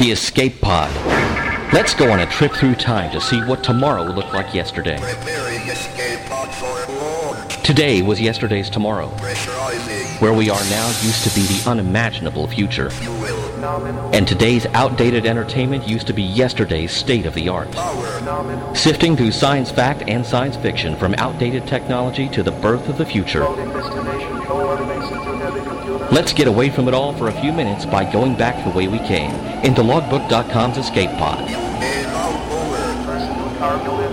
The Escape Pod. Let's go on a trip through time to see what tomorrow looked like yesterday. Preparing escape pod for launch. Today was yesterday's tomorrow. Pressurizing. Where we are now used to be the unimaginable future. Fuel. And today's outdated entertainment used to be yesterday's state-of-the-art. Power. Sifting through science fact and science fiction from outdated technology to the birth of the future. Let's get away from it all for a few minutes by going back the way we came, into Logbook.com's Escape Pod. And out over.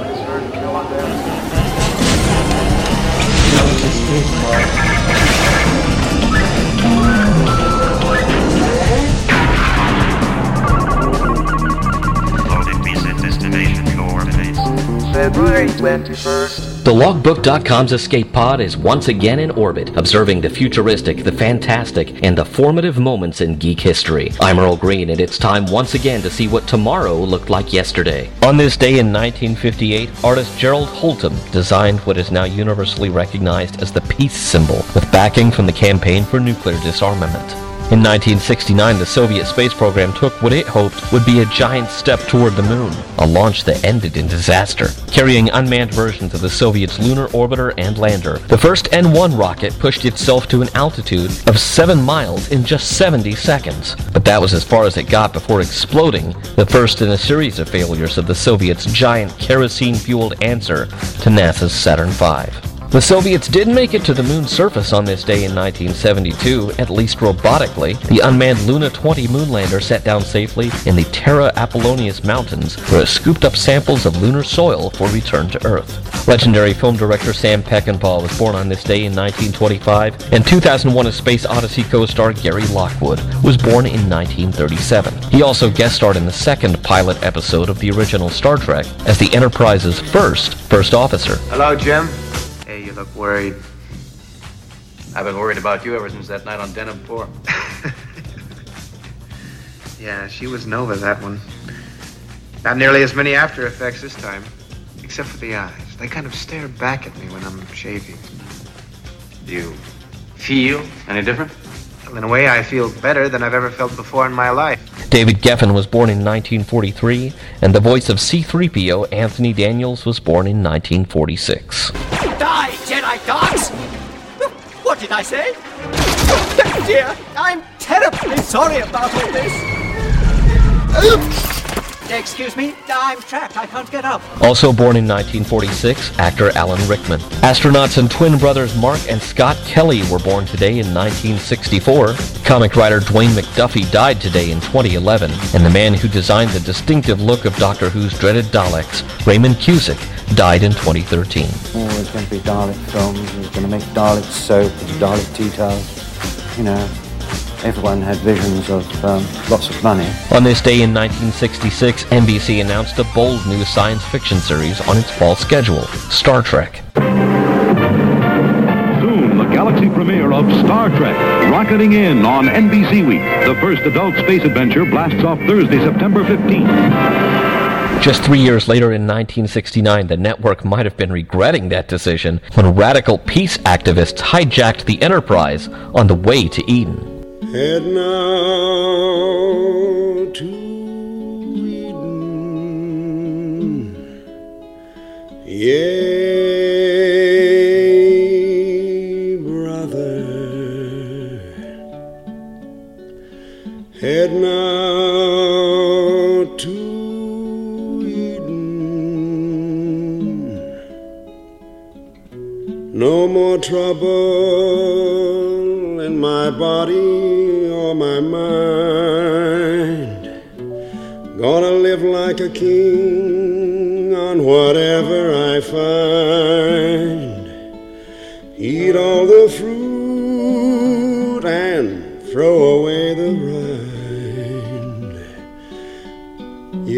Loaded recent destination coordinates. February 21st. The Logbook.com's Escape Pod is once again in orbit, observing the futuristic, the fantastic, and the formative moments in geek history. I'm Earl Green, and it's time once again to see what tomorrow looked like yesterday. On this day in 1958, artist Gerald Holtom designed what is now universally recognized as the peace symbol, with backing from the Campaign for Nuclear Disarmament. In 1969, the Soviet space program took what it hoped would be a giant step toward the moon, a launch that ended in disaster. Carrying unmanned versions of the Soviets' lunar orbiter and lander, the first N-1 rocket pushed itself to an altitude of 7 miles in just 70 seconds. But that was as far as it got before exploding, the first in a series of failures of the Soviets' giant kerosene-fueled answer to NASA's Saturn V. The Soviets did make it to the moon's surface on this day in 1972, at least robotically. The unmanned Luna 20 moonlander set down safely in the Terra Apollonius Mountains, where it scooped up samples of lunar soil for return to Earth. Legendary film director Sam Peckinpah was born on this day in 1925, and 2001: A Space Odyssey co-star Gary Lockwood was born in 1937. He also guest starred in the second pilot episode of the original Star Trek as the Enterprise's first officer. Hello, Jim. Hey, you look worried. I've been worried about you ever since that night on Denham 4. Yeah, she was Nova, that one. Not nearly as many after effects this time. Except for the eyes. They kind of stare back at me when I'm shaving. Do you feel any different? Well, in a way, I feel better than I've ever felt before in my life. David Geffen was born in 1943, and the voice of C-3PO, Anthony Daniels, was born in 1946. Die, Jedi dogs! What did I say? Oh, dear, I'm terribly sorry about all this. Excuse me, I'm trapped. I can't get up. Also born in 1946, actor Alan Rickman. Astronauts and twin brothers Mark and Scott Kelly were born today in 1964. Comic writer Dwayne McDuffie died today in 2011, and the man who designed the distinctive look of Doctor Who's dreaded Daleks, Raymond Cusick, died in 2013. There's going to be Dalek films, there's going to make Dalek soap, Dalek tea towels, you know. Everyone had visions of lots of money. On this day in 1966, NBC announced a bold new science fiction series on its fall schedule, Star Trek. Soon, the galaxy premiere of Star Trek, rocketing in on NBC Week. The first adult space adventure blasts off Thursday, September 15th. Just 3 years later, in 1969, the network might have been regretting that decision when radical peace activists hijacked the Enterprise on the way to Eden. Head now to Eden, yea, brother. Head now to Eden. No more trouble in my body or my mind. Gonna live like a king on whatever I find. Eat all the fruit and throw away the rind.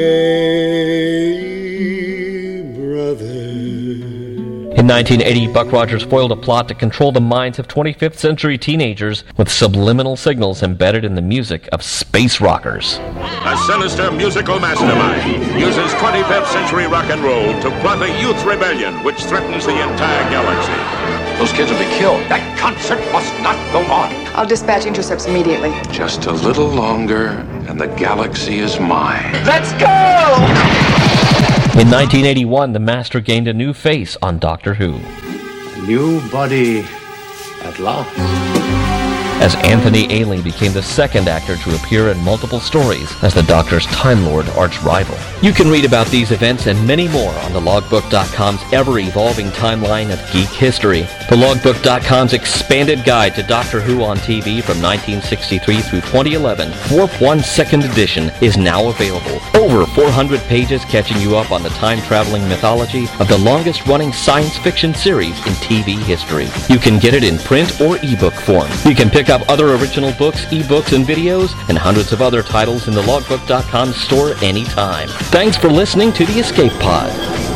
Yea, brother. In 1980, Buck Rogers foiled a plot to control the minds of 25th century teenagers with subliminal signals embedded in the music of space rockers. A sinister musical mastermind uses 25th century rock and roll to plot a youth rebellion which threatens the entire galaxy. Those kids will be killed. That concert must not go on. I'll dispatch intercepts immediately. Just a little longer, and the galaxy is mine. Let's go! In 1981, the Master gained a new face on Doctor Who. New body at last. As Anthony Ailing became the second actor to appear in multiple stories as the Doctor's Time Lord arch-rival. You can read about these events and many more on thelogbook.com's ever-evolving timeline of geek history. Thelogbook.com's expanded guide to Doctor Who on TV from 1963 through 2011, Warp 1 Second Edition, is now available. Over 400 pages catching you up on the time-traveling mythology of the longest-running science fiction series in TV history. You can get it in print or ebook form. You can pick up other original books, ebooks, and videos, and hundreds of other titles in the logbook.com store anytime. Thanks for listening to the Escape Pod.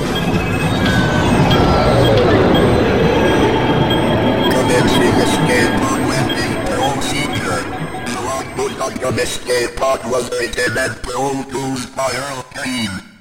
Commencing Escape Pod landing procedure. The logbook.com Escape Pod was written and produced by Earl Green.